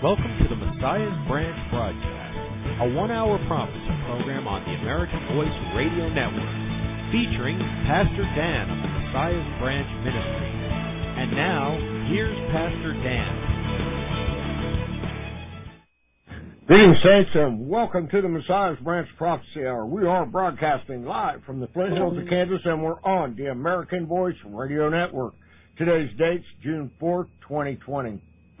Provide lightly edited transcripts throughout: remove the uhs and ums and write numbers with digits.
Welcome to the Messiah's Branch broadcast, a one-hour prophecy program on the American Voice Radio Network, featuring Pastor Dan of the Messiah's Branch Ministry. And now, here's Pastor Dan. Greetings, saints, and welcome to the Messiah's Branch Prophecy Hour. We are broadcasting live from the Flint Hills of Kansas, and we're on the American Voice Radio Network. Today's date's June 4th, 2020.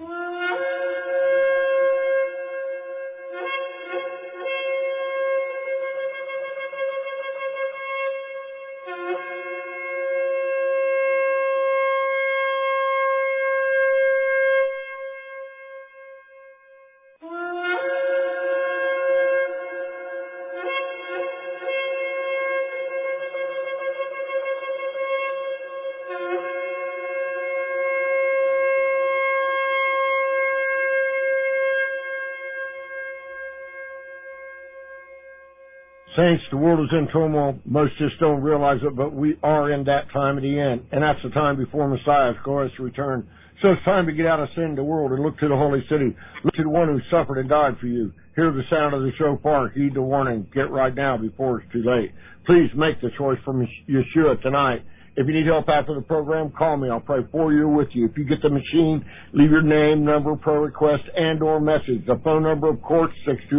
Saints, the world is in turmoil. Most just don't realize it, but we are in that time of the end, and that's the time before Messiah's glorious return. So it's time to get out of sin in the world and look to the holy city. Look to the one who suffered and died for you. Hear the sound of the shofar. Heed the warning. Get right now before it's too late. Please make the choice for Yeshua tonight. If you need help after the program, call me. I'll pray for you or with you. If you get the machine, leave your name, number, prayer request, and or message. The phone number, of course,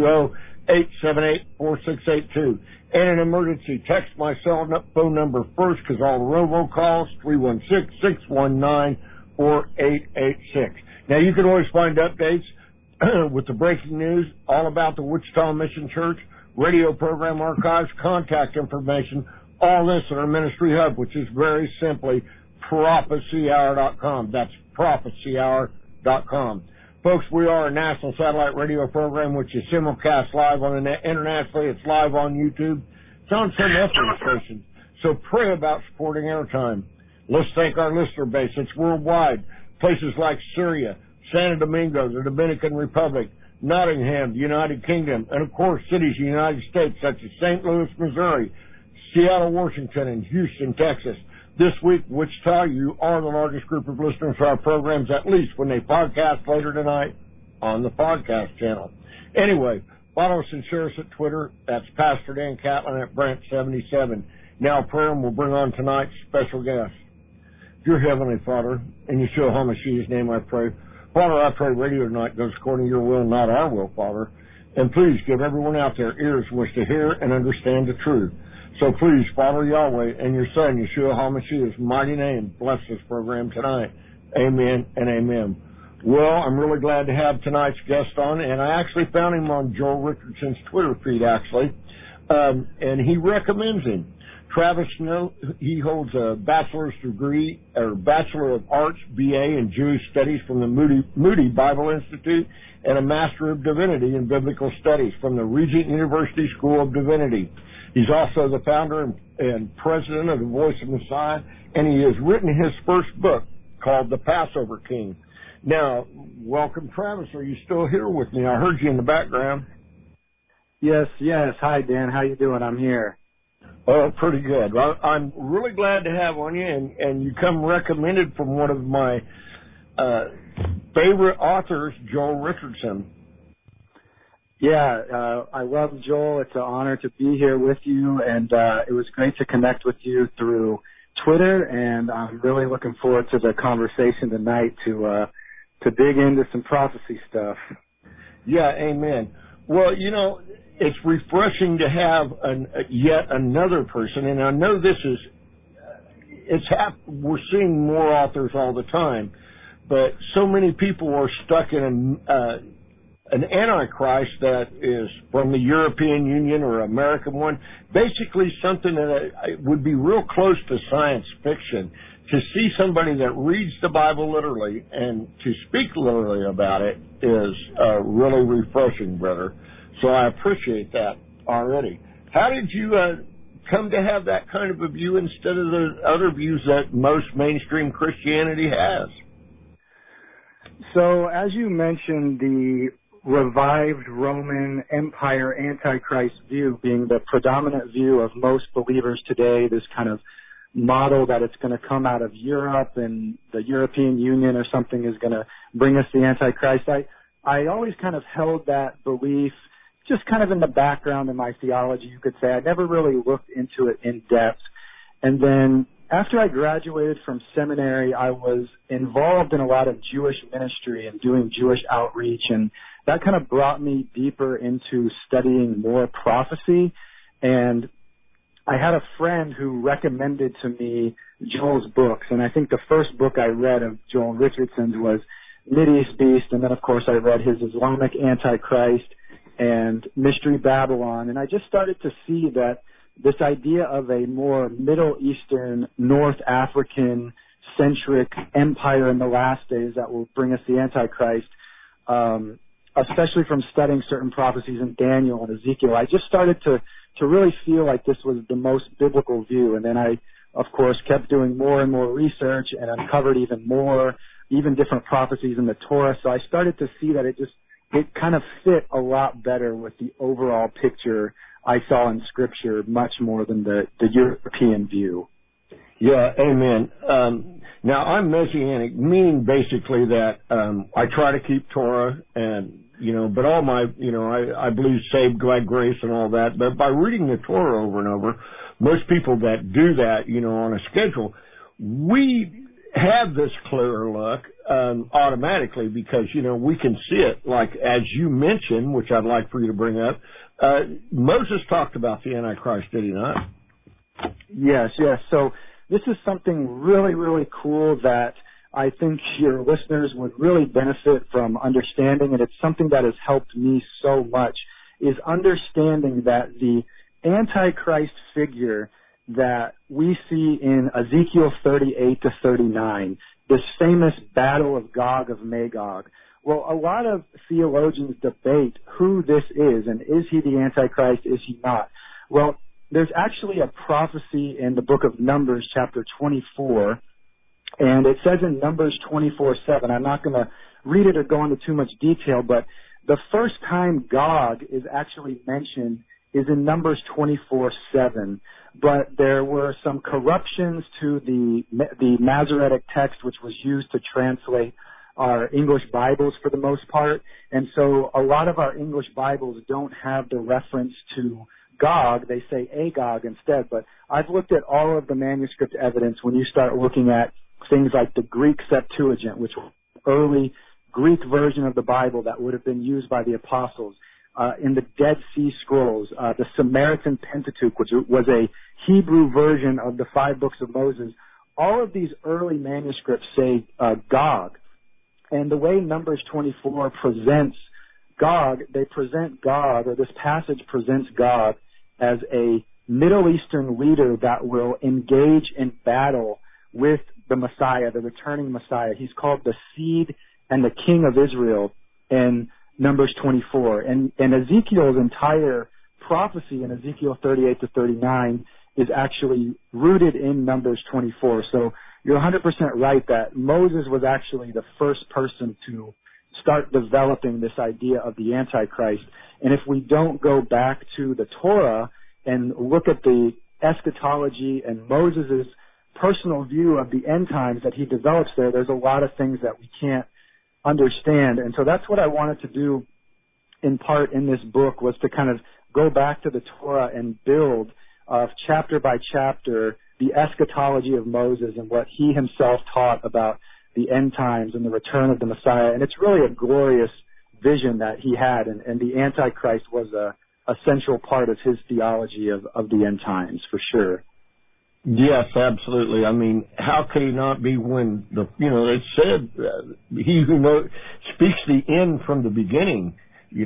620-878-4682. And an emergency, text my cell phone number first, because all the robocalls, 316-619-4886. Now, you can always find updates with the breaking news, all about the Wichita Mission Church, radio program archives, contact information, all this at our ministry hub, which is very simply prophecyhour.com. That's prophecyhour.com. Folks, we are a national satellite radio program which is simulcast live on the net internationally. It's live on YouTube. It's on some FM stations. So pray about supporting airtime. Let's thank our listener base. It's worldwide. Places like Syria, Santo Domingo, the Dominican Republic, Nottingham, the United Kingdom, and of course cities in the United States such as St. Louis, Missouri, Seattle, Washington, and Houston, Texas. This week, Wichita, you are the largest group of listeners to our programs, at least when they podcast later tonight on the podcast channel. Anyway, follow us and share us at Twitter. That's Pastor Dan Catlin at Brent77. Now prayer, and we'll bring on tonight's special guest. Dear Heavenly Father, in Yeshua HaMashiach's name I pray. Father, I pray radio tonight goes according to your will, not our will, Father. And please give everyone out there ears which to hear and understand the truth. So please, Father Yahweh and your Son, Yeshua HaMashiach's mighty name, bless this program tonight. Amen and amen. Well, I'm really glad to have tonight's guest on, and I actually found him on Joel Richardson's Twitter feed, actually, and he recommends him. Travis Snow, he holds a bachelor's degree, or Bachelor of Arts, BA in Jewish Studies from the Moody Bible Institute, and a Master of Divinity in Biblical Studies from the Regent University School of Divinity. He's also the founder and president of the Voice of Messiah, and he has written his first book called The Passover King. Now, welcome, Travis. Are you still here with me? I heard you in the background. Yes. Hi, Dan. How you doing? I'm here. Oh, pretty good. Well, I'm really glad to have on you, and you come recommended from one of my favorite authors, Joel Richardson. Yeah, I love Joel. It's an honor to be here with you, and it was great to connect with you through Twitter, and I'm really looking forward to the conversation tonight to dig into some prophecy stuff. Yeah, amen. Well, you know, it's refreshing to have yet another person, and I know this is, we're seeing more authors all the time, but so many people are stuck in an antichrist that is from the European Union or American one, basically something that would be real close to science fiction. To see somebody that reads the Bible literally and to speak literally about it is really refreshing, brother. So I appreciate that already. How did you come to have that kind of a view instead of the other views that most mainstream Christianity has? So as you mentioned, the revived Roman Empire Antichrist view being the predominant view of most believers today, this kind of model that it's going to come out of Europe and the European Union or something is going to bring us the Antichrist. I always kind of held that belief just kind of in the background in my theology, you could say. I never really looked into it in depth. And then after I graduated from seminary, I was involved in a lot of Jewish ministry and doing Jewish outreach, and that kind of brought me deeper into studying more prophecy. And I had a friend who recommended to me Joel's books, and I think the first book I read of Joel Richardson's was Mideast Beast, and then of course I read his Islamic Antichrist and Mystery Babylon, and I just started to see that this idea of a more Middle Eastern, North African-centric empire in the last days that will bring us the Antichrist, especially from studying certain prophecies in Daniel and Ezekiel, I just started to really feel like this was the most biblical view. And then I, of course, kept doing more and more research and uncovered even more, even different prophecies in the Torah. So I started to see that it kind of fit a lot better with the overall picture I saw in Scripture, much more than the European view. Yeah, amen. Now, I'm Messianic, meaning basically that I try to keep Torah and, but all my, I believe saved by grace and all that. But by reading the Torah over and over, most people that do that, on a schedule, we have this clearer look automatically because, we can see it. Like, as you mentioned, which I'd like for you to bring up, Moses talked about the Antichrist, did he not? Yes. So this is something really, really cool that I think your listeners would really benefit from understanding, and it's something that has helped me so much, is understanding that the Antichrist figure that we see in Ezekiel 38 to 39, this famous battle of Gog of Magog. Well, a lot of theologians debate who this is, and is he the Antichrist, is he not? Well, there's actually a prophecy in the book of Numbers, chapter 24, and it says in Numbers 24:7, I'm not going to read it or go into too much detail, but the first time Gog is actually mentioned is in Numbers 24:7. But there were some corruptions to the Masoretic text, which was used to translate our English Bibles for the most part. And so a lot of our English Bibles don't have the reference to Gog. They say Agog instead. But I've looked at all of the manuscript evidence when you start looking at things like the Greek Septuagint, which was the early Greek version of the Bible that would have been used by the apostles. In the Dead Sea Scrolls, the Samaritan Pentateuch, which was a Hebrew version of the 5 books of Moses, all of these early manuscripts say Gog. And the way Numbers 24 presents Gog, they present God, or this passage presents God as a Middle Eastern leader that will engage in battle with the Messiah, the returning Messiah. He's called the Seed and the King of Israel in Numbers 24. And Ezekiel's entire prophecy in Ezekiel 38 to 39 is actually rooted in Numbers 24. So you're 100% right that Moses was actually the first person to start developing this idea of the Antichrist. And if we don't go back to the Torah and look at the eschatology and Moses' personal view of the end times that he develops there's a lot of things that we can't understand. And so that's what I wanted to do in part in this book, was to kind of go back to the Torah and build chapter by chapter the eschatology of Moses and what he himself taught about the end times and the return of the Messiah. And it's really a glorious vision that he had, and the Antichrist was a central part of his theology of the end times, for sure. Yes, absolutely. I mean, how could he not be when it said he who speaks the end from the beginning,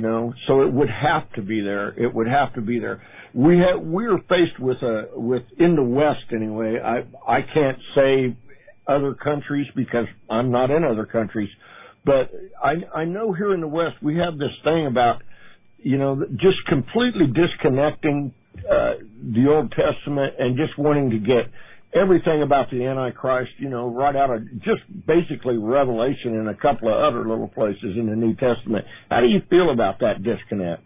so it would have to be there. It would have to be there. We're faced with in the West anyway. I can't say other countries because I'm not in other countries, but I know here in the West we have this thing about, just completely disconnecting the Old Testament and just wanting to get everything about the Antichrist, right out of just basically Revelation and a couple of other little places in the New Testament. How do you feel about that disconnect?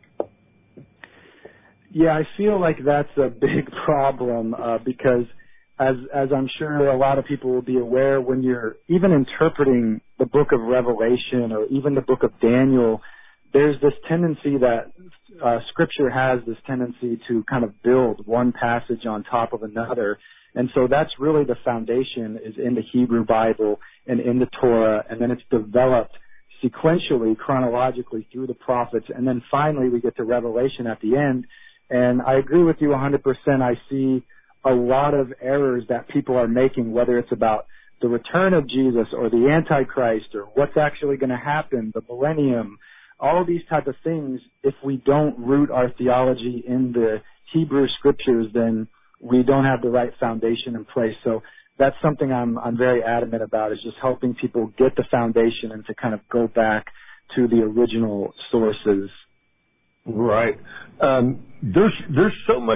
Yeah, I feel like that's a big problem because as I'm sure a lot of people will be aware, when you're even interpreting the the book of Revelation or even the book of Daniel, there's this tendency that Scripture has this tendency to kind of build one passage on top of another. And so that's really the foundation is in the Hebrew Bible and in the Torah, and then it's developed sequentially, chronologically through the prophets, and then finally we get to Revelation at the end. And I agree with you 100%. I see a lot of errors that people are making, whether it's about the return of Jesus or the Antichrist or what's actually going to happen, the millennium, all of these type of things. If we don't root our theology in the Hebrew Scriptures, then we don't have the right foundation in place. So that's something I'm very adamant about, is just helping people get the foundation and to kind of go back to the original sources. Right. There's so much,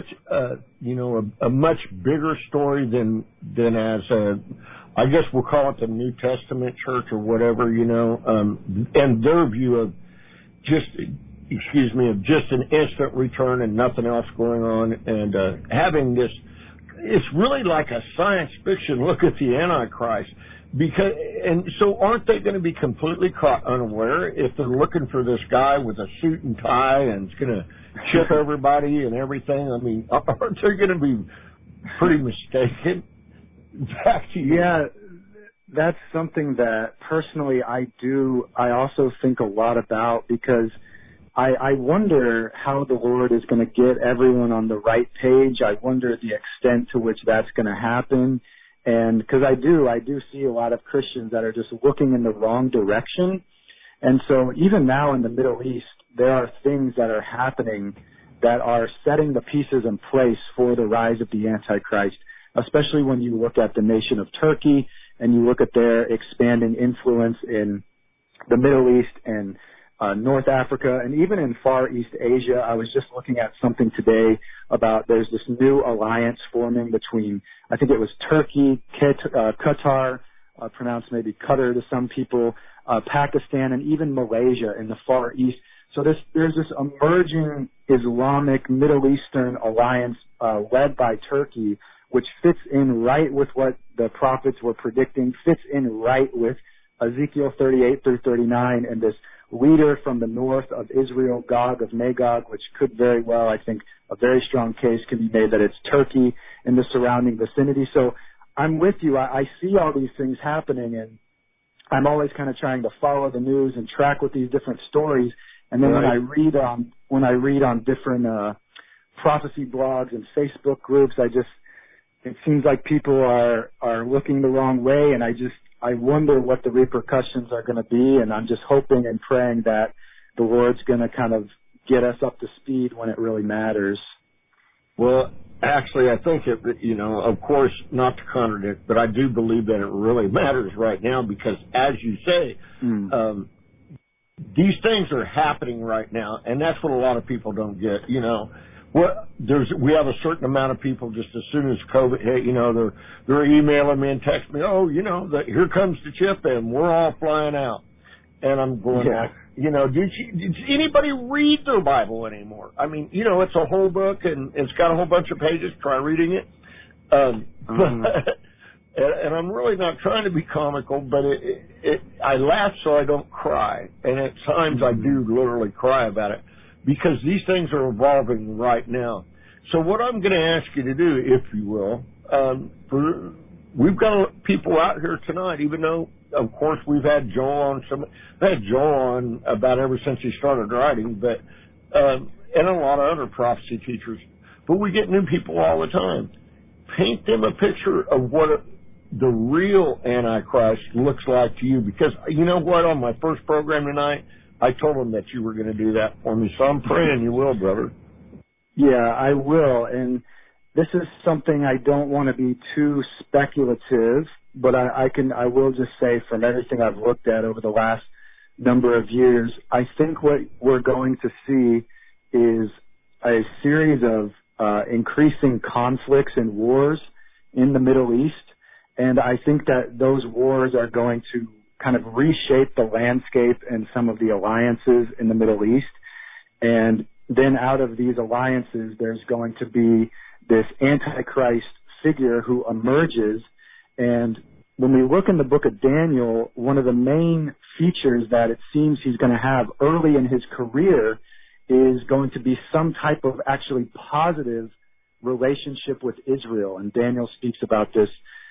a much bigger story than as I guess we'll call it the New Testament church or whatever, and their view of just an instant return and nothing else going on, and having this, it's really like a science fiction look at the Antichrist. And so aren't they going to be completely caught unaware if they're looking for this guy with a suit and tie and it's going to chip everybody and everything? I mean, aren't they going to be pretty mistaken? Back to you. Yeah, that's something that personally I also think a lot about, because I wonder how the Lord is going to get everyone on the right page. I wonder the extent to which that's going to happen. And because I do see a lot of Christians that are just looking in the wrong direction. And so even now in the Middle East, there are things that are happening that are setting the pieces in place for the rise of the Antichrist, especially when you look at the nation of Turkey and you look at their expanding influence in the Middle East and North Africa, and even in Far East Asia. I was just looking at something today about there's this new alliance forming between, I think it was Turkey, Qatar, pronounced maybe Qatar to some people, Pakistan, and even Malaysia in the Far East. So there's this emerging Islamic Middle Eastern alliance led by Turkey, which fits in right with what the prophets were predicting, fits in right with Ezekiel 38 through 39, and this leader from the north of Israel, Gog of Magog, which could very well, I think, a very strong case can be made that it's Turkey and the surrounding vicinity. So I'm with you. I see all these things happening, and I'm always kind of trying to follow the news and track with these different stories. And then right. when I read on different prophecy blogs and Facebook groups, it seems like people are looking the wrong way, and I wonder what the repercussions are going to be, and I'm just hoping and praying that the Lord's going to kind of get us up to speed when it really matters. Well, actually, I think of course, not to contradict, but I do believe that it really matters right now because, as you say, these things are happening right now, and that's what a lot of people don't get. We have a certain amount of people just as soon as COVID hit, they're emailing me and texting me, here comes the chip and we're all flying out. And I'm going, did anybody read their Bible anymore? I mean, it's a whole book and it's got a whole bunch of pages. Try reading it. And I'm really not trying to be comical, but I laugh so I don't cry. And at times I do literally cry about it, because these things are evolving right now. So what I'm going to ask you to do, if you will, we've got people out here tonight, even though, of course, we've had Joel on about ever since he started writing, but and a lot of other prophecy teachers. But we get new people all the time. Paint them a picture of what the real Antichrist looks like to you, because you know what, on my first program tonight, I told him that you were going to do that for me, so I'm praying you will, brother. Yeah, I will, and this is something I don't want to be too speculative, but I will just say from everything I've looked at over the last number of years, I think what we're going to see is a series of increasing conflicts and wars in the Middle East, and I think that those wars are going to kind of reshape the landscape and some of the alliances in the Middle East. And then out of these alliances, there's going to be this Antichrist figure who emerges. And when we look in the book of Daniel, one of the main features that it seems he's going to have early in his career is going to be some type of actually positive relationship with Israel. And Daniel speaks about this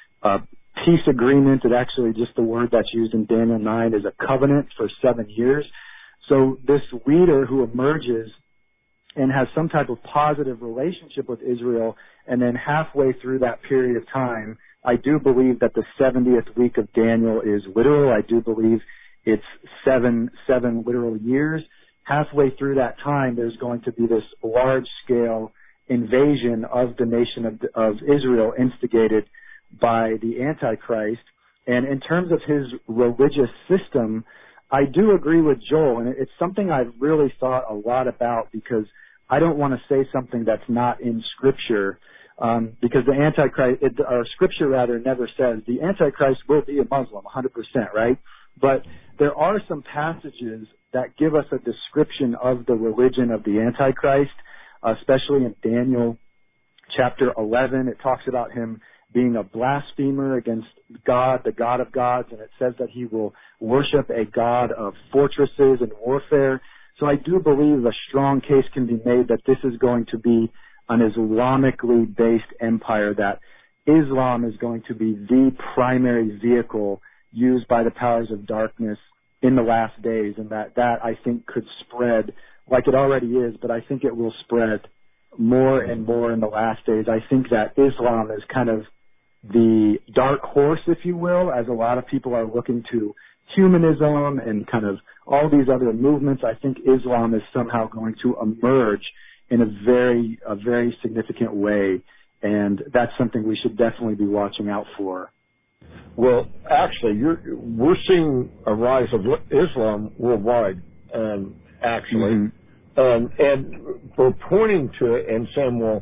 peace agreement. It actually, just the word that's used in Daniel 9 is a covenant for 7 years. So this leader who emerges and has some type of positive relationship with Israel, and then halfway through that period of time, I do believe that the 70th week of Daniel is literal. I do believe it's seven literal years. Halfway through that time, there's going to be this large-scale invasion of the nation of Israel instigated by the Antichrist. And in terms of his religious system, I do agree with Joel, and it's something I've really thought a lot about, because I don't want to say something that's not in Scripture, because the Antichrist, or Scripture rather, never says the Antichrist will be a Muslim, 100%, right? But there are some passages that give us a description of the religion of the Antichrist, especially in Daniel chapter 11. It talks about him being a blasphemer against God, the God of gods, and it says that he will worship a God of fortresses and warfare. So I do believe a strong case can be made that this is going to be an Islamically based empire, that Islam is going to be the primary vehicle used by the powers of darkness in the last days, and that I think could spread like it already is, but I think it will spread more and more in the last days. I think that Islam is kind of the dark horse, if you will, as a lot of people are looking to humanism and kind of all these other movements. I think Islam is somehow going to emerge in a very significant way, and that's something we should definitely be watching out for. Well, actually, we're seeing a rise of Islam worldwide, actually. Mm-hmm. And we're pointing to it and saying, well,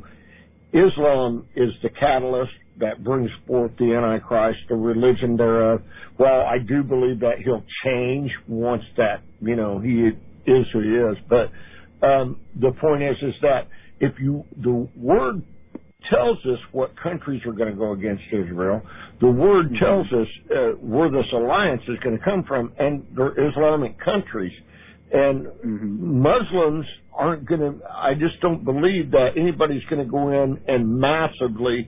Islam is the catalyst that brings forth the Antichrist, the religion thereof. Well, I do believe that he'll change once that, he is who he is. But the point is that the word tells us what countries are going to go against Israel. The word tells us where this alliance is going to come from, and they're Islamic countries. And Muslims aren't going to, I just don't believe that anybody's going to go in and massively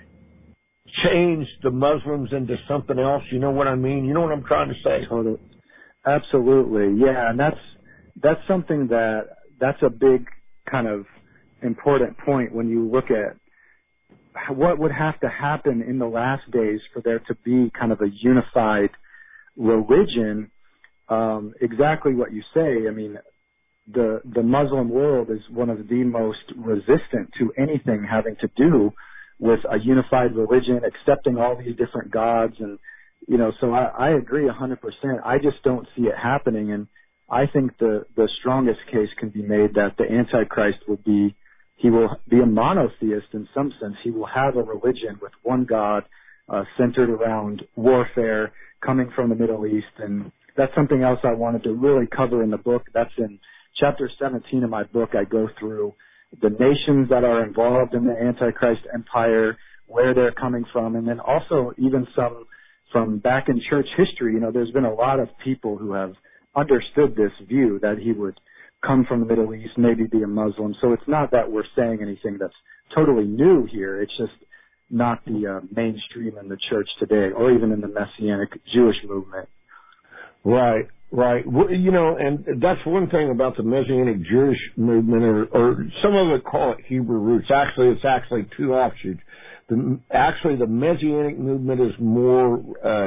change the Muslims into something else. You know what I mean? You know what I'm trying to say? Totally. Absolutely. Yeah. And that's something that's a big kind of important point when you look at what would have to happen in the last days for there to be kind of a unified religion. Exactly what you say. I mean, the Muslim world is one of the most resistant to anything having to do with a unified religion, accepting all these different gods. And, so I agree 100%. I just don't see it happening. And I think the strongest case can be made that the Antichrist will be a monotheist in some sense. He will have a religion with one God, centered around warfare coming from the Middle East. And that's something else I wanted to really cover in the book. That's in chapter 17 of my book. I go through the nations that are involved in the Antichrist empire, where they're coming from, and then also even some from back in church history. There's been a lot of people who have understood this view that he would come from the Middle East, maybe be a Muslim. So it's not that we're saying anything that's totally new here. It's just not the mainstream in the church today, or even in the Messianic Jewish movement. Right. Well, and that's one thing about the Messianic Jewish movement, or some of it call it Hebrew roots. Actually, it's actually two offshoots. The Messianic movement is more,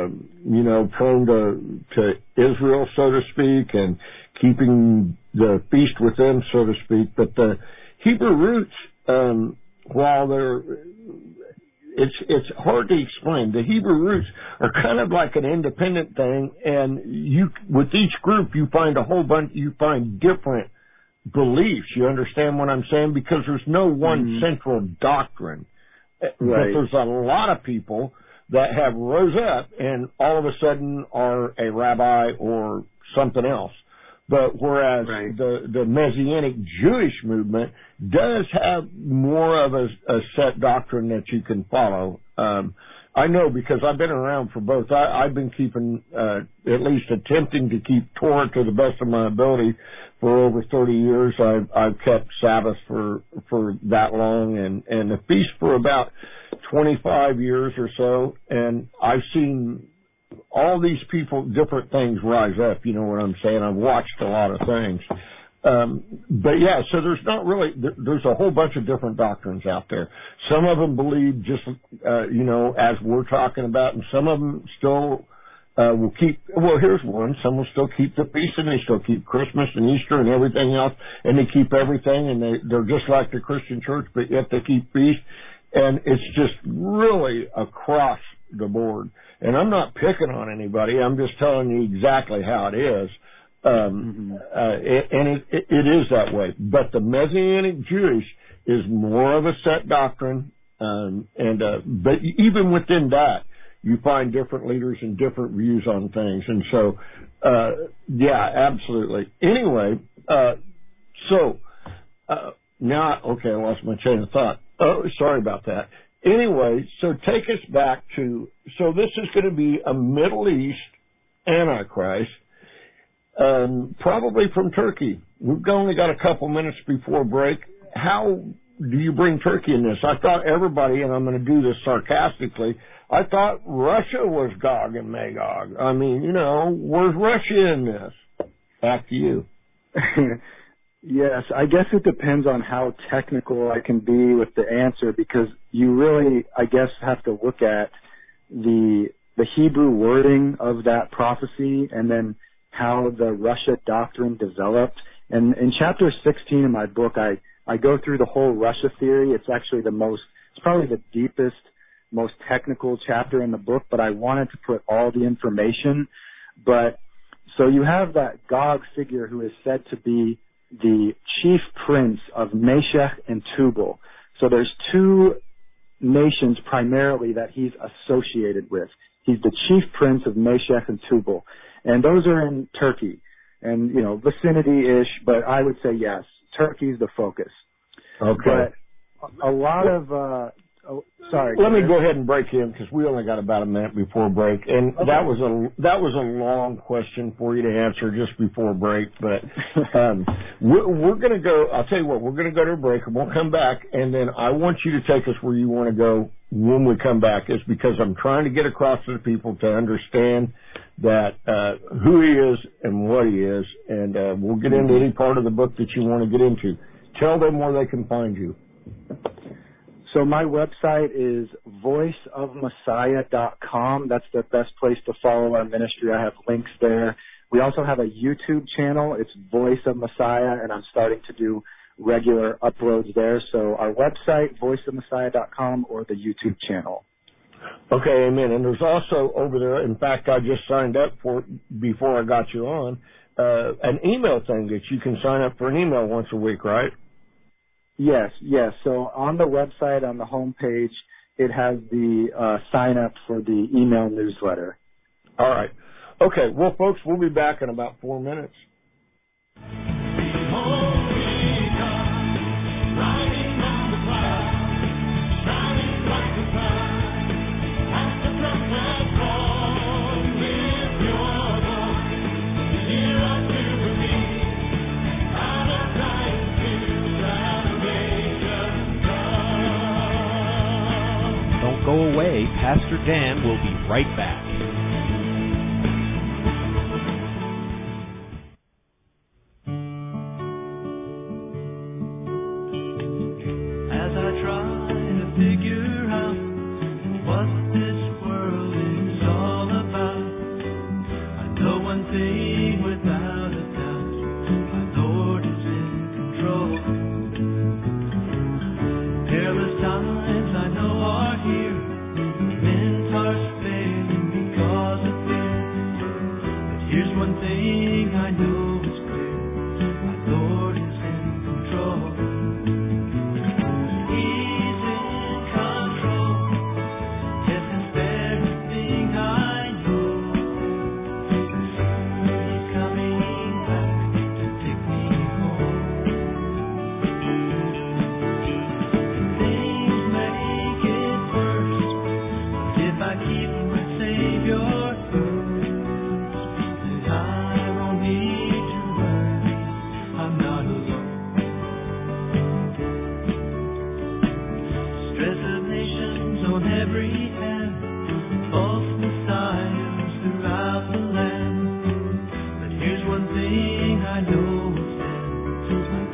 prone to Israel, so to speak, and keeping the feast with them, so to speak. But the Hebrew roots, while it's hard to explain. The Hebrew roots are kind of like an independent thing, and with each group you find different beliefs. You understand what I'm saying? Because there's no one central doctrine. Right. But there's a lot of people that have rose up and all of a sudden are a rabbi or something else. But whereas the Messianic Jewish movement does have more of a set doctrine that you can follow. I know because I've been around for both. I've been keeping, at least attempting to keep Torah to the best of my ability for over 30 years. I've kept Sabbath for that long and the feast for about 25 years or so. And I've seen all these people, different things rise up. You know what I'm saying? I've watched a lot of things. But yeah, so there's not really, there's a whole bunch of different doctrines out there. Some of them believe just, as we're talking about, and some of them still, will keep, well, here's one. Some will still keep the feast and they still keep Christmas and Easter and everything else, and they keep everything, and they're just like the Christian church, but yet they keep feast. And it's just really across the board. And I'm not picking on anybody. I'm just telling you exactly how it is. And it is that way. But the Messianic Jewish is more of a set doctrine. But even within that, you find different leaders and different views on things. And so, yeah, absolutely. Anyway, now, okay, I lost my chain of thought. Oh, sorry about that. Anyway, so take us back to, so this is going to be a Middle East Antichrist, probably from Turkey. We've only got a couple minutes before break. How do you bring Turkey in this? I thought everybody, and I'm going to do this sarcastically, I thought Russia was Gog and Magog. I mean, where's Russia in this? Back to you. Yes, I guess it depends on how technical I can be with the answer, because you really, I guess, have to look at the Hebrew wording of that prophecy and then how the Russia doctrine developed. And in chapter 16 of my book, I go through the whole Russia theory. It's actually it's probably the deepest, most technical chapter in the book, but I wanted to put all the information. But so you have that Gog figure who is said to be the chief prince of Meshech and Tubal. So there's two nations primarily that he's associated with. He's the chief prince of Meshech and Tubal. And those are in Turkey and, vicinity-ish, but I would say yes, Turkey's the focus. Okay. But a lot of, sorry. Let me go ahead and break in because we only got about a minute before break, and okay. that was a long question for you to answer just before break. But we're going to go. I'll tell you what. We're going to go to a break, and we'll come back, and then I want you to take us where you want to go when we come back. Is because I'm trying to get across to the people to understand that who he is and what he is, and we'll get into any part of the book that you want to get into. Tell them where they can find you. So my website is voiceofmessiah.com. That's the best place to follow our ministry. I have links there. We also have a YouTube channel. It's Voice of Messiah, and I'm starting to do regular uploads there. So our website, voiceofmessiah.com, or the YouTube channel. Okay, amen. And there's also over there, in fact, I just signed up for, before I got you on, an email thing that you can sign up for an email once a week, right? Yes. So on the website, on the home page, it has the sign up for the email newsletter. All right. Okay. Well, folks, we'll be back in about 4 minutes. Go away. Pastor Dan will be right back. As I try to figure out what this world is all about, I know one thing without a doubt: my Lord is in control. Perilous times I know are here. Men are failing because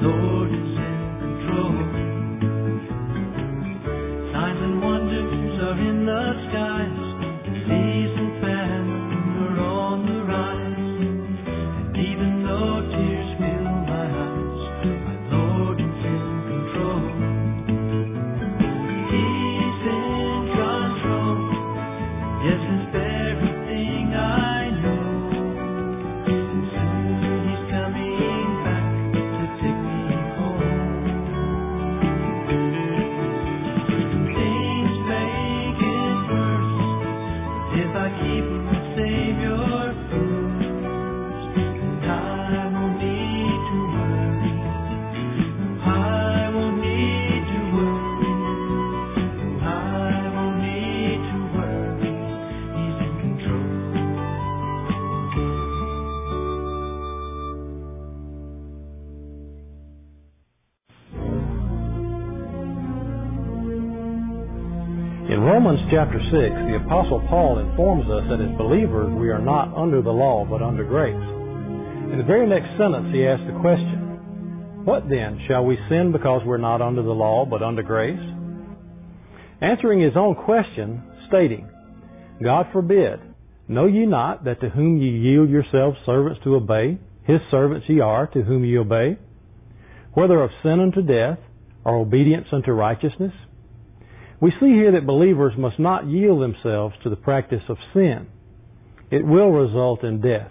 Lord is in control. Signs and wonders are in the skies. Disease and famine are on the rise. And even though tears fill my eyes, my Lord is in control. He's in control. Yes, it's everything I know. And soon He's coming back to take me home. Things may get worse if I keep my Savior first. And I won't need to worry. I won't need to worry. I won't need to worry. He's in control. In Romans chapter 6, the Apostle Paul informs us that as believers we are not under the law but under grace. In the very next sentence he asks the question, what then? Shall we sin because we're not under the law but under grace? Answering his own question, stating, God forbid, know ye not that to whom ye yield yourselves servants to obey, his servants ye are to whom ye obey, whether of sin unto death or obedience unto righteousness? We see here that believers must not yield themselves to the practice of sin. It will result in death.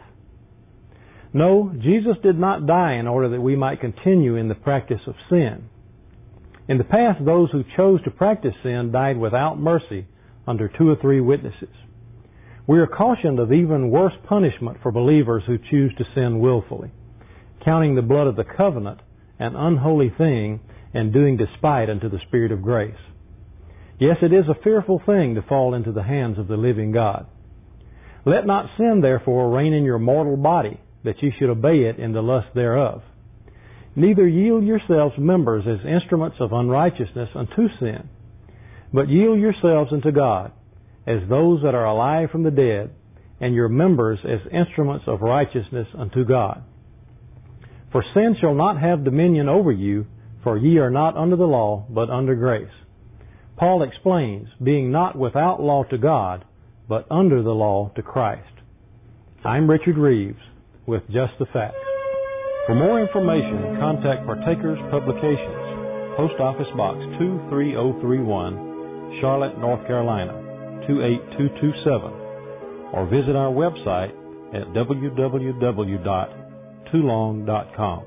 No, Jesus did not die in order that we might continue in the practice of sin. In the past, those who chose to practice sin died without mercy under 2 or 3 witnesses. We are cautioned of even worse punishment for believers who choose to sin willfully, counting the blood of the covenant an unholy thing and doing despite unto the Spirit of grace. Yes, it is a fearful thing to fall into the hands of the living God. Let not sin, therefore, reign in your mortal body, that ye should obey it in the lust thereof. Neither yield yourselves members as instruments of unrighteousness unto sin, but yield yourselves unto God, as those that are alive from the dead, and your members as instruments of righteousness unto God. For sin shall not have dominion over you, for ye are not under the law, but under grace. Paul explains, being not without law to God, but under the law to Christ. I'm Richard Reeves with Just the Facts. For more information, contact Partakers Publications, Post Office Box 23031, Charlotte, North Carolina, 28227, or visit our website at www.toolong.com.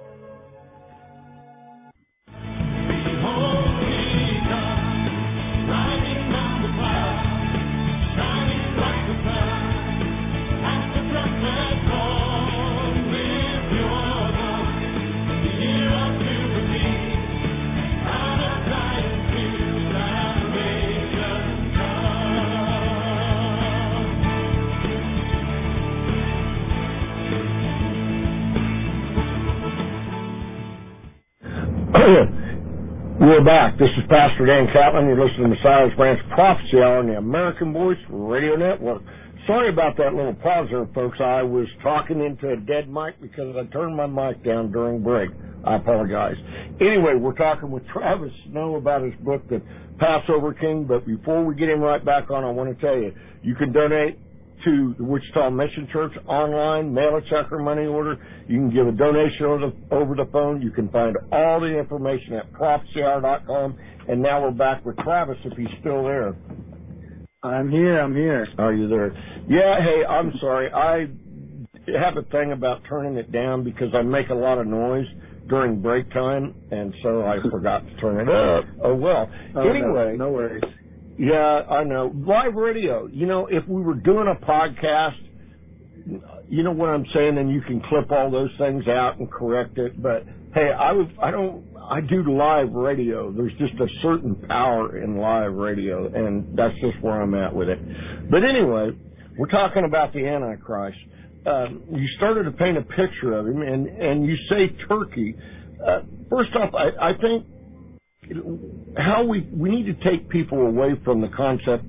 We're back. This is Pastor Dan Catlin. You're listening to Messiah's Branch Prophecy Hour on the American Voice Radio Network. Sorry about that little pause there, folks. I was talking into a dead mic because I turned my mic down during break. I apologize. Anyway, we're talking with Travis Snow about his book, The Passover King. But before we get him right back on, I want to tell you, you can donate to the Wichita Mission Church online, mail a check or money order. You can give a donation over the phone. You can find all the information at prophecyhour.com. And now we're back with Travis, if he's still there. I'm here. Are you there? Yeah, hey, I'm sorry. I have a thing about turning it down because I make a lot of noise during break time, and so I forgot to turn it up. Oh, well. Anyway. No worries. Yeah, I know. Live radio. You know, if we were doing a podcast, you know what I'm saying, and you can clip all those things out and correct it. But hey, I do live radio. There's just a certain power in live radio, and that's just where I'm at with it. But anyway, we're talking about the Antichrist. You started to paint a picture of him, and you say Turkey. First off, I think how we need to take people away from the concept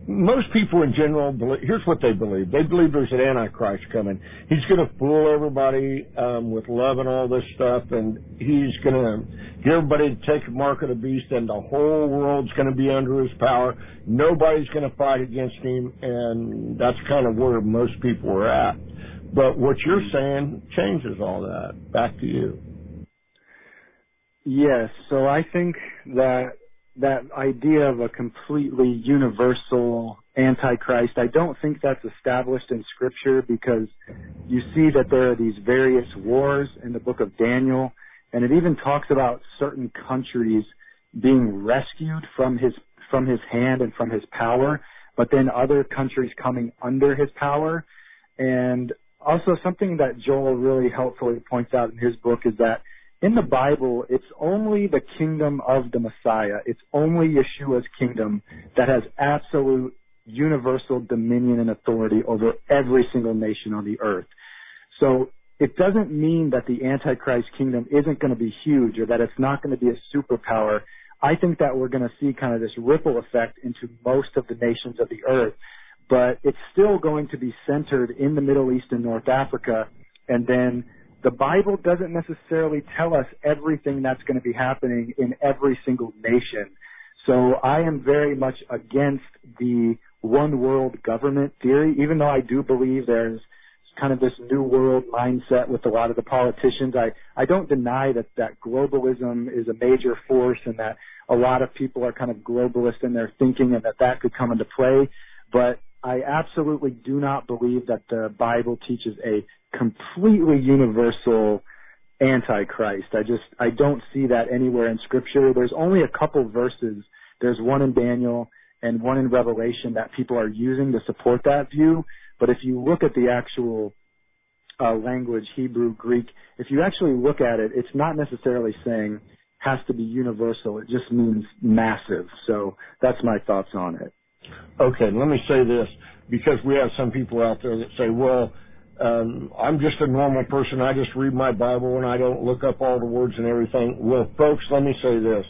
most people in general believe, here's what they believe. They believe there's an Antichrist coming. He's going to fool everybody with love and all this stuff, and he's going to get everybody to take the mark of the beast, and the whole world's going to be under his power. Nobody's going to fight against him, and that's kind of where most people are at. But what you're saying changes all that. Back to you. Yes, so I think that idea of a completely universal Antichrist, I don't think that's established in Scripture, because you see that there are these various wars in the book of Daniel, and it even talks about certain countries being rescued from his hand and from his power, but then other countries coming under his power. And also something that Joel really helpfully points out in his book is that in the Bible, it's only the kingdom of the Messiah, it's only Yeshua's kingdom that has absolute universal dominion and authority over every single nation on the earth. So it doesn't mean that the Antichrist kingdom isn't going to be huge or that it's not going to be a superpower. I think that we're going to see kind of this ripple effect into most of the nations of the earth, but it's still going to be centered in the Middle East and North Africa. And then the Bible doesn't necessarily tell us everything that's going to be happening in every single nation. So I am very much against the one world government theory, even though I do believe there's kind of this new world mindset with a lot of the politicians. I don't deny that globalism is a major force and that a lot of people are kind of globalist in their thinking and that could come into play. But I absolutely do not believe that the Bible teaches a completely universal Antichrist. I don't see that anywhere in Scripture. There's only a couple verses. There's one in Daniel and one in Revelation that people are using to support that view. But if you look at the actual language, Hebrew, Greek, if you actually look at it, it's not necessarily saying has to be universal. It just means massive. So that's my thoughts on it. Okay, let me say this, because we have some people out there that say, well, I'm just a normal person. I just read my Bible and I don't look up all the words and everything. Well, folks, let me say this.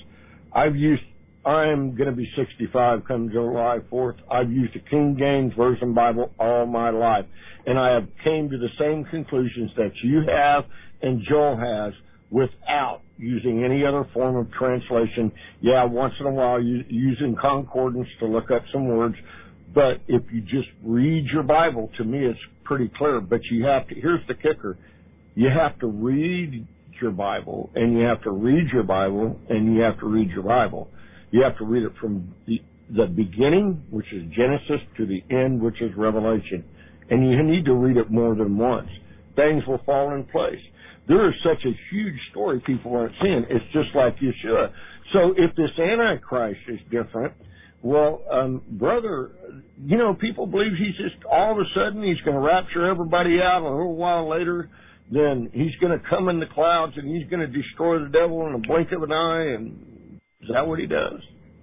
I'm going to be 65 come July 4th. I've used a King James Version Bible all my life, and I have came to the same conclusions that you have and Joel has without using any other form of translation. Yeah, once in a while using concordance to look up some words, but if you just read your Bible, to me it's pretty clear. But you have to, here's the kicker, you have to read your Bible, and you have to read your Bible, and you have to read your Bible. You have to read it from the beginning, which is Genesis, to the end, which is Revelation. And you need to read it more than once. Things will fall in place. There is such a huge story people aren't seeing. It's just like Yeshua. So if this Antichrist is different, well, brother, people believe he's just all of a sudden he's going to rapture everybody out, and a little while later, then he's going to come in the clouds and he's going to destroy the devil in a blink of an eye. And is that what he does?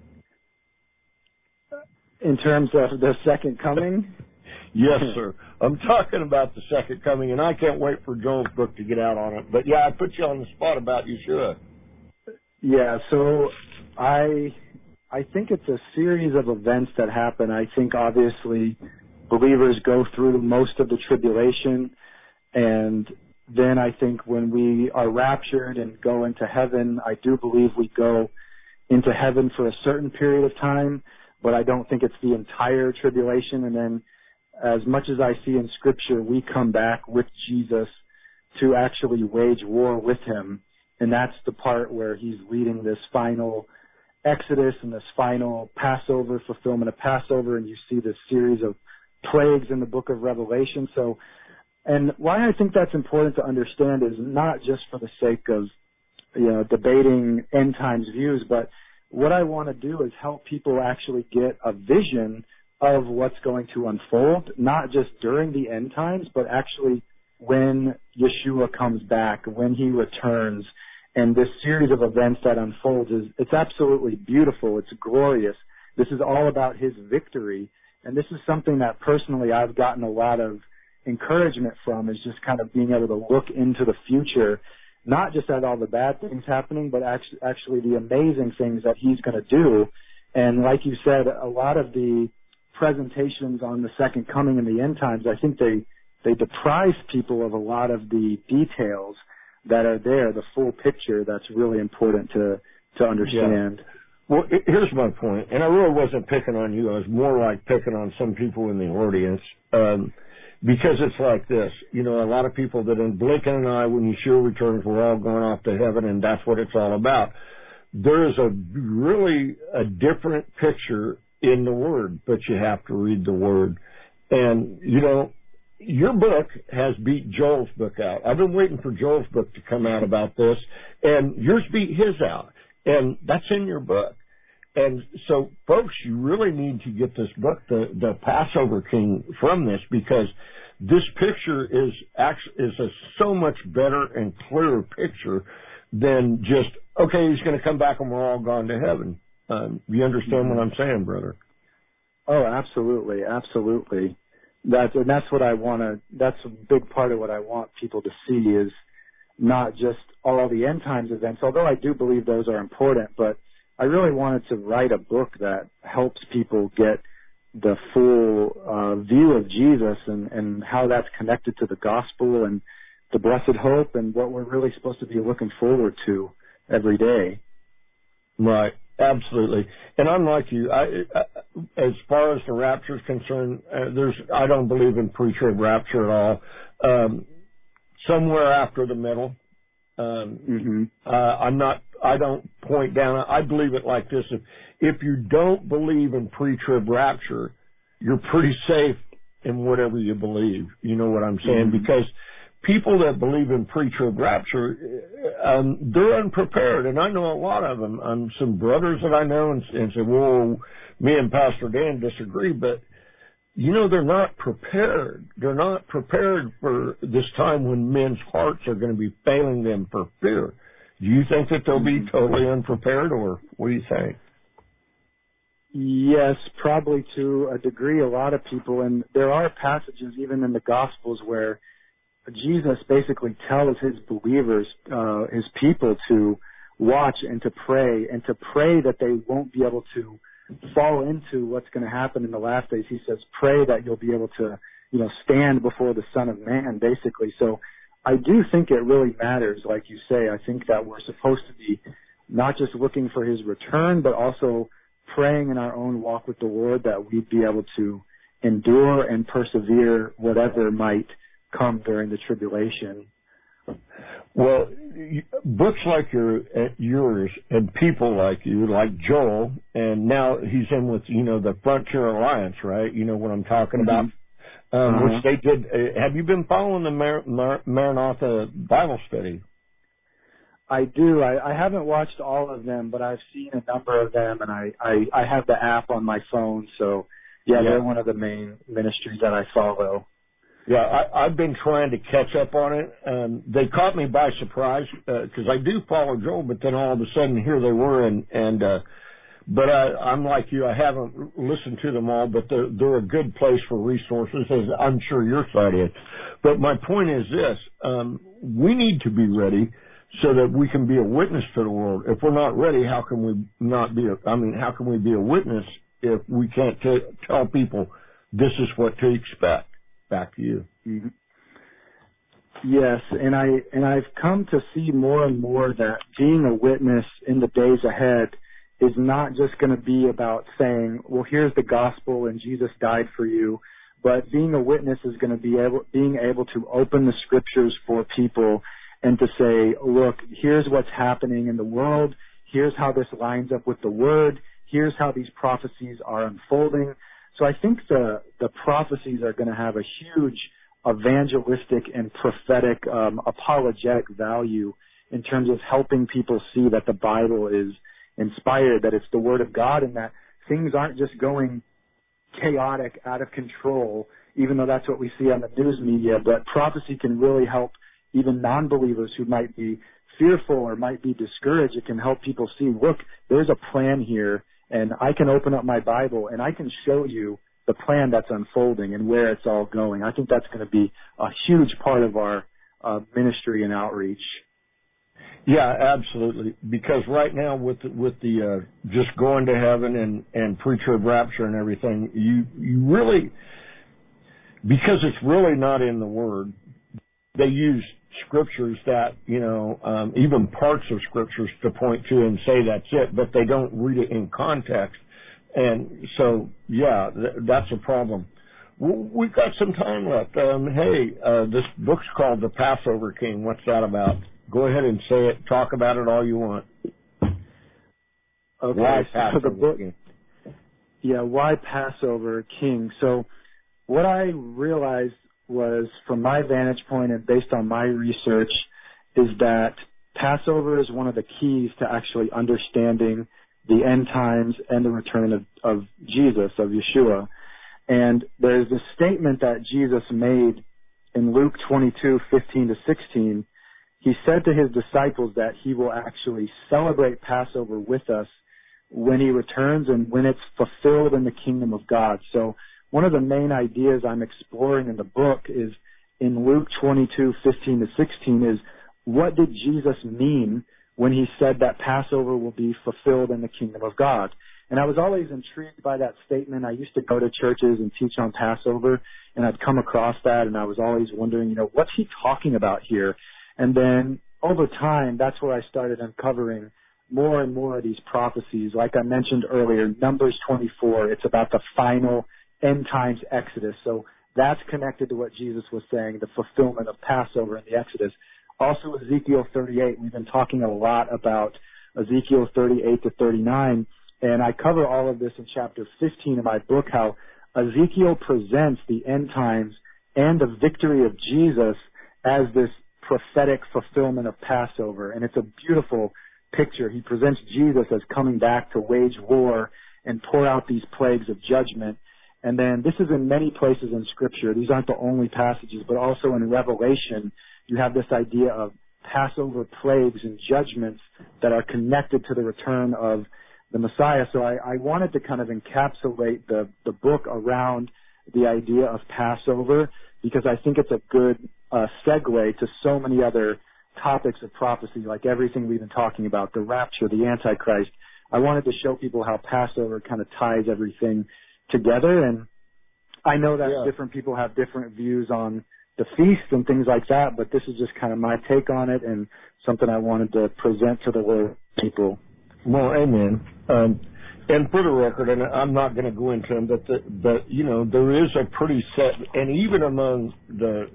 In terms of the second coming? Yes, sir. I'm talking about the second coming, and I can't wait for Joel's book to get out on it. But, yeah, I put you on the spot about Yeshua. Yeah, so I think it's a series of events that happen. I think, obviously, believers go through most of the tribulation, and then I think when we are raptured and go into heaven, I do believe we go into heaven for a certain period of time, but I don't think it's the entire tribulation. And then as much as I see in Scripture, we come back with Jesus to actually wage war with him. And that's the part where he's leading this final Exodus and this final Passover, fulfillment of Passover, and you see this series of plagues in the book of Revelation. So, and why I think that's important to understand is not just for the sake of, debating end times views, but what I want to do is help people actually get a vision of what's going to unfold, not just during the end times, but actually when Yeshua comes back, when he returns. And this series of events that unfolds it's absolutely beautiful. It's glorious. This is all about his victory. And this is something that personally I've gotten a lot of encouragement from, is just kind of being able to look into the future, not just at all the bad things happening, but actually the amazing things that he's going to do. And like you said, a lot of the presentations on the second coming and the end times, I think they deprive people of a lot of the details that are there, the full picture that's really important to understand. Yeah. Well, here's my point, and I really wasn't picking on you. I was more like picking on some people in the audience, because it's like this. You know, a lot of people that in blinking an eye, when Yeshua returns, we're all going off to heaven, and that's what it's all about. There is a different picture in the Word, but you have to read the Word. And, you know, your book has beat Joel's book out. I've been waiting for Joel's book to come out about this, and yours beat his out. And that's in your book. And so, folks, you really need to get this book, the Passover King, from this, because this picture is a so much better and clearer picture than just, okay, he's going to come back and we're all gone to heaven. You understand what I'm saying, brother? Oh, absolutely, absolutely. That's what I want to. That's a big part of what I want people to see is not just all the end times events, although I do believe those are important, but I really wanted to write a book that helps people get the full view of Jesus and how that's connected to the gospel and the blessed hope and what we're really supposed to be looking forward to every day. Right, absolutely. And I'm like you. As far as the rapture is concerned, I don't believe in pre-trib rapture at all. Somewhere after the middle. I don't point down. I believe it like this. If you don't believe in pre-trib rapture, you're pretty safe in whatever you believe. You know what I'm saying? Because people that believe in pre-trib rapture, they're unprepared. And I know a lot of them. Some brothers that I know and say, whoa, me and Pastor Dan disagree, but you know, they're not prepared. They're not prepared for this time when men's hearts are going to be failing them for fear. Do you think that they'll be totally unprepared, or what do you think? Yes, probably to a degree, a lot of people. And there are passages, even in the Gospels, where Jesus basically tells his believers, his people, to watch and to pray that they won't be able to fall into what's going to happen in the last days. He says, pray that you'll be able to, stand before the Son of Man, basically. So I do think it really matters, like you say. I think that we're supposed to be not just looking for his return, but also praying in our own walk with the Lord that we'd be able to endure and persevere whatever might come during the tribulation. Well, books like yours and people like you, like Joel, and now he's in with, the Frontier Alliance, right? You know what I'm talking about? Which they did. Have you been following the Maranatha Bible study? I do. I haven't watched all of them, but I've seen a number of them, and I have the app on my phone, so they're one of the main ministries that I follow. Yeah, I've been trying to catch up on it. They caught me by surprise because I do follow Joel, but then all of a sudden here they were, but I'm like you. I haven't listened to them all, but they're a good place for resources, as I'm sure your site is. But my point is this: we need to be ready so that we can be a witness to the world. If we're not ready, how can we not be? How can we be a witness if we can't tell people this is what to expect? Back to you. Mm-hmm. Yes, and I've come to see more and more that being a witness in the days ahead is not just going to be about saying, well, here's the gospel and Jesus died for you, but being a witness is going to be being able to open the scriptures for people and to say, look, here's what's happening in the world, here's how this lines up with the word, here's how these prophecies are unfolding. So I think the prophecies are going to have a huge evangelistic and prophetic apologetic value in terms of helping people see that the Bible is inspired, that it's the Word of God, and that things aren't just going chaotic, out of control, even though that's what we see on the news media, but prophecy can really help even non-believers who might be fearful or might be discouraged. It can help people see, look, there's a plan here, and I can open up my Bible and I can show you the plan that's unfolding and where it's all going. I think that's going to be a huge part of our ministry and outreach. Yeah, absolutely. Because right now, with the just going to heaven and pre-trib rapture and everything, you really, because it's really not in the Word, they use scriptures that, even parts of scriptures to point to and say that's it, but they don't read it in context. And so, yeah, that's a problem. We've got some time left. This book's called The Passover King. What's that about? Go ahead and say it. Talk about it all you want. Okay, why so Passover the book, King? Yeah, why Passover King? So what I realized was, from my vantage point and based on my research, is that Passover is one of the keys to actually understanding the end times and the return of Jesus, of Yeshua. And there's a statement that Jesus made in Luke 22:15-16. He said to his disciples that he will actually celebrate Passover with us when he returns and when it's fulfilled in the kingdom of God. So one of the main ideas I'm exploring in the book is in Luke 22:15-16 is, what did Jesus mean when he said that Passover will be fulfilled in the kingdom of God? And I was always intrigued by that statement. I used to go to churches and teach on Passover, and I'd come across that, and I was always wondering, what's he talking about here? And then over time, that's where I started uncovering more and more of these prophecies. Like I mentioned earlier, Numbers 24, it's about the final end times Exodus. So that's connected to what Jesus was saying, the fulfillment of Passover and the Exodus. Also Ezekiel 38, we've been talking a lot about Ezekiel 38-39, and I cover all of this in chapter 15 of my book, how Ezekiel presents the end times and the victory of Jesus as this prophetic fulfillment of Passover. And it's a beautiful picture. He presents Jesus as coming back to wage war and pour out these plagues of judgment. And then this is in many places in Scripture. These aren't the only passages, but also in Revelation, you have this idea of Passover plagues and judgments that are connected to the return of the Messiah. So I wanted to kind of encapsulate the book around the idea of Passover, because I think it's a good segue to so many other topics of prophecy, like everything we've been talking about, the rapture, the Antichrist. I wanted to show people how Passover kind of ties everything together. And I know that different people have different views on the feast and things like that, but this is just kind of my take on it and something I wanted to present to the world people. Well, amen. And for the record, and I'm not going to go into them, but there is a pretty set, and even among the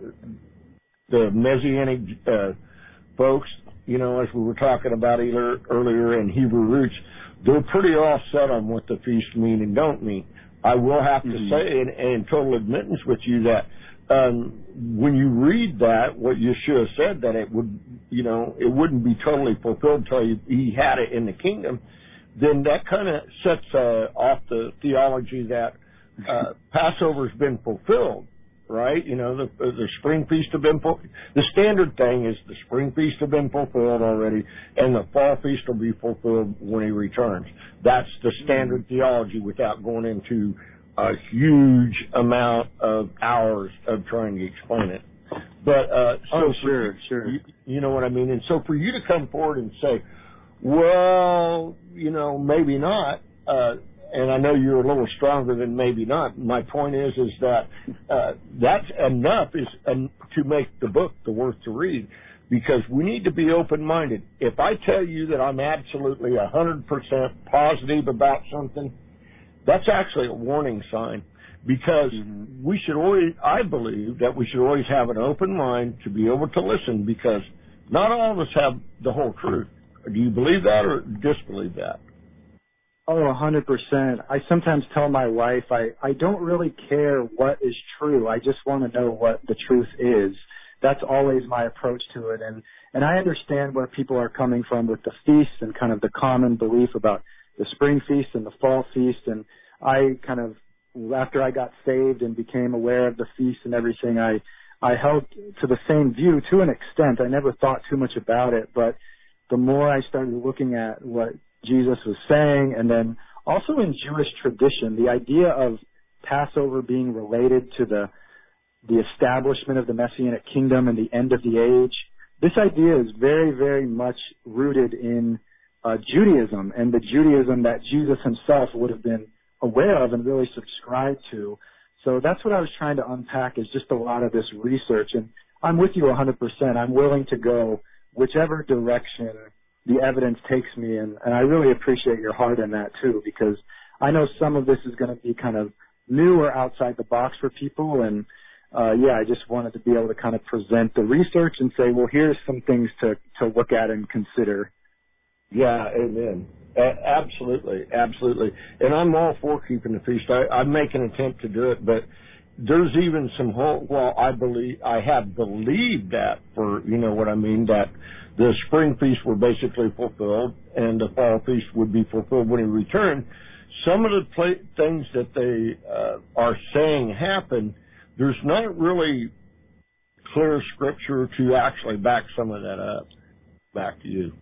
Messianic folks, as we were talking about earlier in Hebrew roots, they're pretty all set on what the feast mean and don't mean. I will have to say, in total admittance with you, that when you read that, what Yeshua said, that it would, it wouldn't be totally fulfilled till he had it in the kingdom, then that kind of sets off the theology that Passover's been fulfilled, right? The spring feast have been fulfilled. The standard thing is the spring feast have been fulfilled already, and the fall feast will be fulfilled when he returns. That's the standard theology, without going into a huge amount of hours of trying to explain it. But sure. You know what I mean? And so for you to come forward and say, well, maybe not, and I know you're a little stronger than maybe not. My point is that that's enough to make the book worth to read, because we need to be open-minded. If I tell you that I'm absolutely 100% positive about something, that's actually a warning sign, because we should always, I believe that we should always have an open mind to be able to listen, because not all of us have the whole truth. Do you believe that or disbelieve that? Oh, 100%. I sometimes tell my wife I don't really care what is true. I just want to know what the truth is. That's always my approach to it. And I understand where people are coming from with the feasts and kind of the common belief about the spring feast and the fall feast. And I kind of, after I got saved and became aware of the feast and everything, I held to the same view to an extent. I never thought too much about it, but the more I started looking at what Jesus was saying, and then also in Jewish tradition, the idea of Passover being related to the establishment of the Messianic kingdom and the end of the age, this idea is very, very much rooted in Judaism, and the Judaism that Jesus himself would have been aware of and really subscribed to. So that's what I was trying to unpack, is just a lot of this research. And I'm with you 100%. I'm willing to go whichever direction the evidence takes me, and I really appreciate your heart in that too, because I know some of this is going to be kind of new or outside the box for people, and I just wanted to be able to kind of present the research and say, well, here's some things to look at and consider. Yeah, amen. Absolutely, absolutely. And I'm all for keeping the feast. I make an attempt to do it, but there's even some I have believed that for, you know what I mean, that the spring feast were basically fulfilled and the fall feast would be fulfilled when he returned. Some of the things that they are saying happen, there's not really clear scripture to actually back some of that up. Back to you.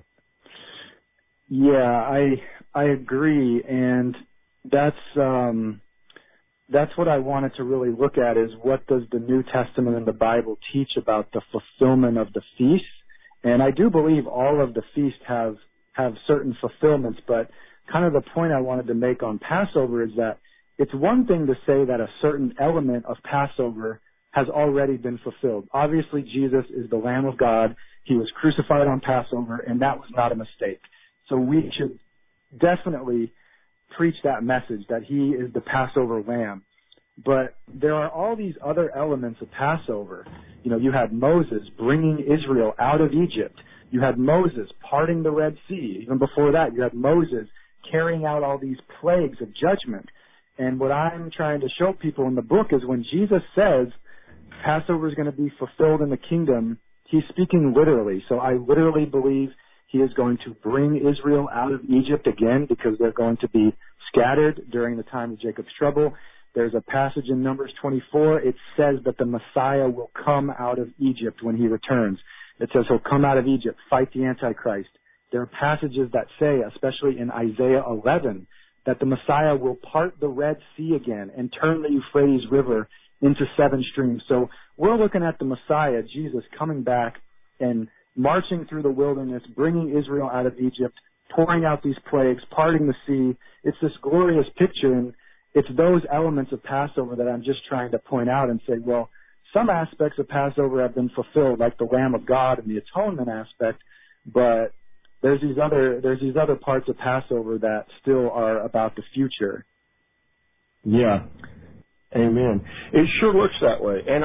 Yeah, I agree, and that's what I wanted to really look at, is what does the New Testament and the Bible teach about the fulfillment of the feasts? And I do believe all of the feasts have certain fulfillments, but kind of the point I wanted to make on Passover is that it's one thing to say that a certain element of Passover has already been fulfilled. Obviously, Jesus is the Lamb of God. He was crucified on Passover, and that was not a mistake. So we should definitely preach that message, that he is the Passover lamb. But there are all these other elements of Passover. You know, you had Moses bringing Israel out of Egypt. You had Moses parting the Red Sea. Even before that, you had Moses carrying out all these plagues of judgment. And what I'm trying to show people in the book is when Jesus says Passover is going to be fulfilled in the kingdom, he's speaking literally. So I literally believe he is going to bring Israel out of Egypt again, because they're going to be scattered during the time of Jacob's trouble. There's a passage in Numbers 24. It says that the Messiah will come out of Egypt when he returns. It says he'll come out of Egypt, fight the Antichrist. There are passages that say, especially in Isaiah 11, that the Messiah will part the Red Sea again and turn the Euphrates River into 7 streams. So we're looking at the Messiah, Jesus, coming back and marching through the wilderness, bringing Israel out of Egypt, pouring out these plagues, parting the sea. It's this glorious picture, and it's those elements of Passover that I'm just trying to point out and say, well, some aspects of Passover have been fulfilled, like the Lamb of God and the atonement aspect, but there's these other parts of Passover that still are about the future. Yeah. Amen. It sure looks that way. And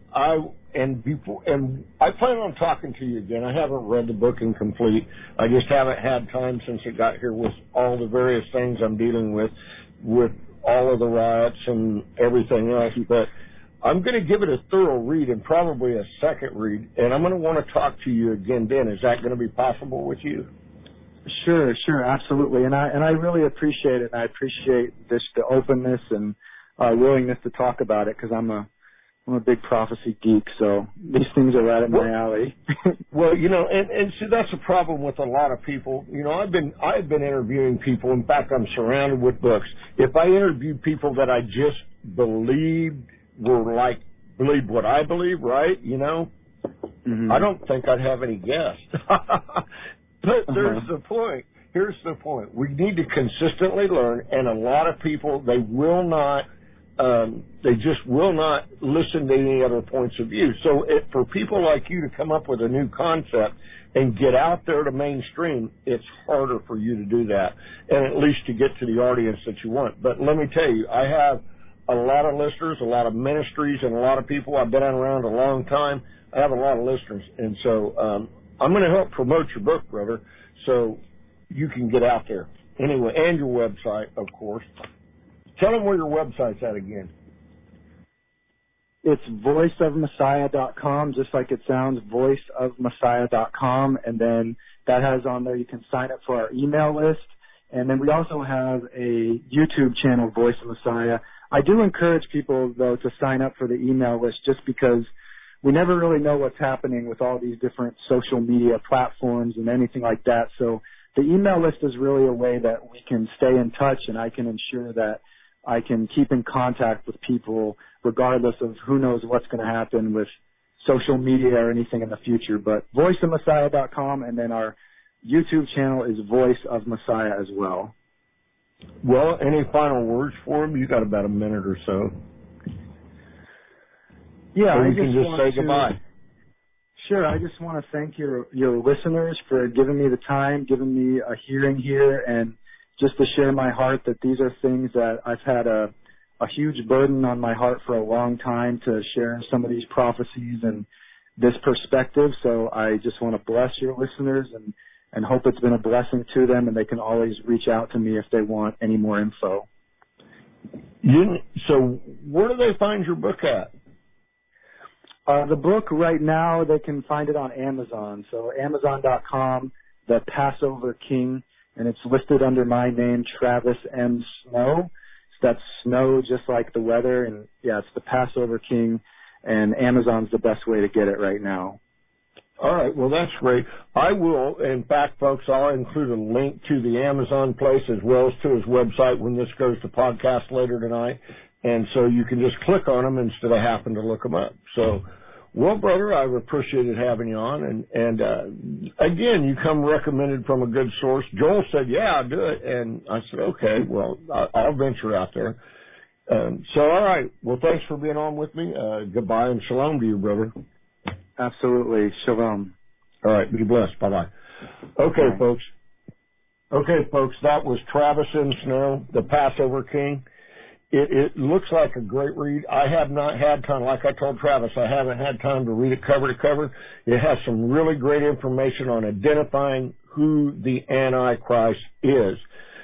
I plan on talking to you again. I haven't read the book in complete. I just haven't had time since it got here with all the various things I'm dealing with all of the riots and everything else. But I'm going to give it a thorough read and probably a second read, and I'm going to want to talk to you again then. Is that going to be possible with you? Sure, absolutely. And I really appreciate it. I appreciate the openness and willingness to talk about it, because I'm a big prophecy geek, so these things are right up my alley. Well, you know, and see, that's a problem with a lot of people. You know, I've been interviewing people. In fact, I'm surrounded with books. If I interviewed people that I just believed believed what I believe, right? You know, I don't think I'd have any guests. But there's the point. Here's the point. We need to consistently learn, and a lot of people, they just will not listen to any other points of view. So for people like you to come up with a new concept and get out there to mainstream, it's harder for you to do that, and at least to get to the audience that you want. But let me tell you, I have a lot of listeners, a lot of ministries, and a lot of people. I've been around a long time. I have a lot of listeners, and so I'm going to help promote your book, brother, so you can get out there. Anyway, and your website, of course. Tell them where your website's at again. It's voiceofmessiah.com, just like it sounds, voiceofmessiah.com. And then that has on there, you can sign up for our email list. And then we also have a YouTube channel, Voice of Messiah. I do encourage people, though, to sign up for the email list, just because we never really know what's happening with all these different social media platforms and anything like that. So the email list is really a way that we can stay in touch, and I can ensure that I can keep in contact with people regardless of who knows what's going to happen with social media or anything in the future. But voiceofmessiah.com, and then our YouTube channel is Voice of Messiah as well. Well, any final words for him? You got about a minute or so. Yeah, so I you can just say goodbye. Sure, I just want to thank your listeners for giving me the time, giving me a hearing here, and just to share my heart that these are things that I've had a huge burden on my heart for a long time, to share some of these prophecies and this perspective. So I just want to bless your listeners and hope it's been a blessing to them, and they can always reach out to me if they want any more info. So where do they find your book at? The book right now, they can find it on Amazon. So Amazon.com, The Passover King, and it's listed under my name, Travis M. Snow. So that's snow just like the weather, and yeah, it's The Passover King, and Amazon's the best way to get it right now. All right, well, that's great. I will, in fact, folks, I'll include a link to the Amazon place as well as to his website when this goes to podcast later tonight. And so you can just click on them instead of having to look them up. So, well, brother, I've appreciated having you on. And again, you come recommended from a good source. Joel said, yeah, I'll do it. And I said, okay, well, I'll venture out there. So, all right. Well, thanks for being on with me. Goodbye and shalom to you, brother. Absolutely. Shalom. All right. Be blessed. Bye-bye. Okay, folks. Okay, folks. That was Travis M. Snow, The Passover King. It looks like a great read. I have not had time, like I told Travis, I haven't had time to read it cover to cover. It has some really great information on identifying who the Antichrist is.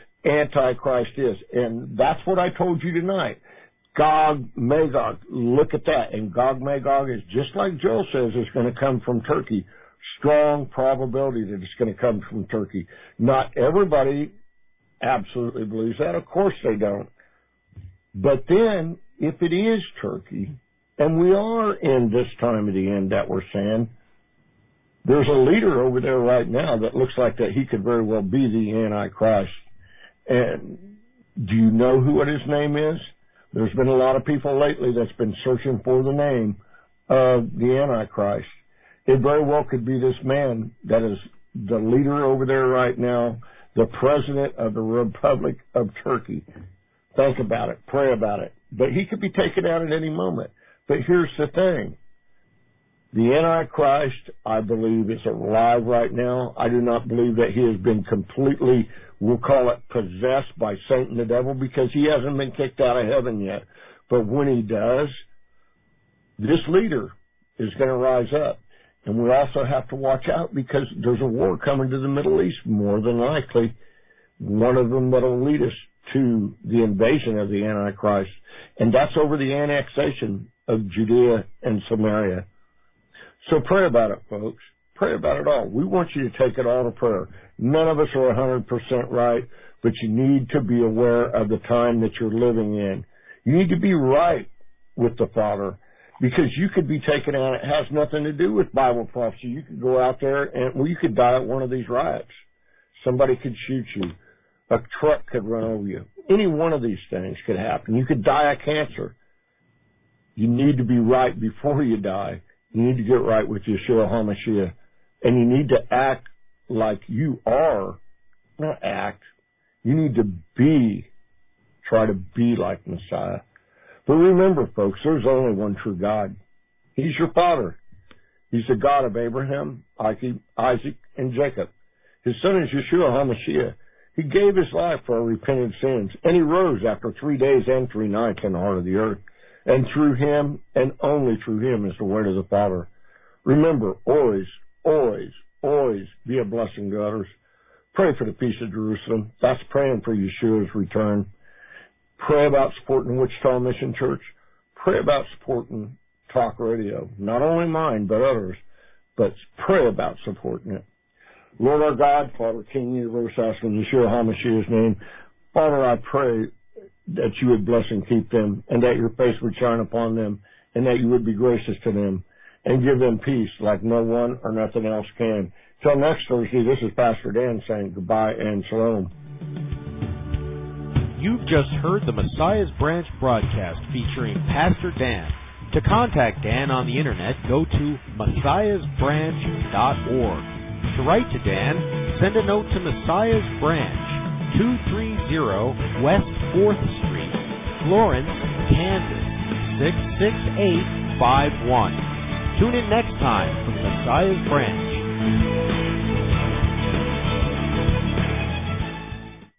And that's what I told you tonight. Gog, Magog, look at that. And Gog, Magog is just like Joel says, is going to come from Turkey. Strong probability that it's going to come from Turkey. Not everybody absolutely believes that. Of course they don't. But then, if it is Turkey, and we are in this time of the end that we're saying, there's a leader over there right now that looks like that he could very well be the Antichrist. And do you know who his name is? There's been a lot of people lately that's been searching for the name of the Antichrist. It very well could be this man that is the leader over there right now, the president of the Republic of Turkey. Think about it. Pray about it. But he could be taken out at any moment. But here's the thing. The Antichrist, I believe, is alive right now. I do not believe that he has been completely, we'll call it, possessed by Satan the devil, because he hasn't been kicked out of heaven yet. But when he does, this leader is going to rise up. And we also have to watch out, because there's a war coming to the Middle East, more than likely. One of them that will lead us to the invasion of the Antichrist, and that's over the annexation of Judea and Samaria. So pray about it, folks. Pray about it all. We want you to take it all to prayer. None of us are 100% right, but you need to be aware of the time that you're living in. You need to be right with the Father, because you could be taken out. It has nothing to do with Bible prophecy. You could go out there and, well, you could die at one of these riots. Somebody could shoot you. A truck could run over you. Any one of these things could happen. You could die of cancer. You need to be right before you die. You need to get right with Yeshua HaMashiach. And you need to act like you are. Not act. You need to be. Try to be like Messiah. But remember, folks, there's only one true God. He's your Father. He's the God of Abraham, Isaac, and Jacob. His son is Yeshua HaMashiach. He gave his life for our repentant sins, and he rose after 3 days and 3 nights in the heart of the earth. And through him, and only through him, is the way to the Father. Remember, always, always, always be a blessing to others. Pray for the peace of Jerusalem. That's praying for Yeshua's return. Pray about supporting Wichita Mission Church. Pray about supporting Talk Radio. Not only mine, but others. But pray about supporting it. Lord our God, Father, King, Universe, asking Yeshua HaMashiach's name, Father, I pray that you would bless and keep them, and that your face would shine upon them, and that you would be gracious to them, and give them peace like no one or nothing else can. Till next Thursday, this is Pastor Dan saying goodbye and shalom. You've just heard the Messiah's Branch broadcast featuring Pastor Dan. To contact Dan on the internet, go to messiahsbranch.org. To write to Dan, send a note to Messiah's Branch, 230 West 4th Street, Florence, Kansas, 66851. Tune in next time for Messiah's Branch.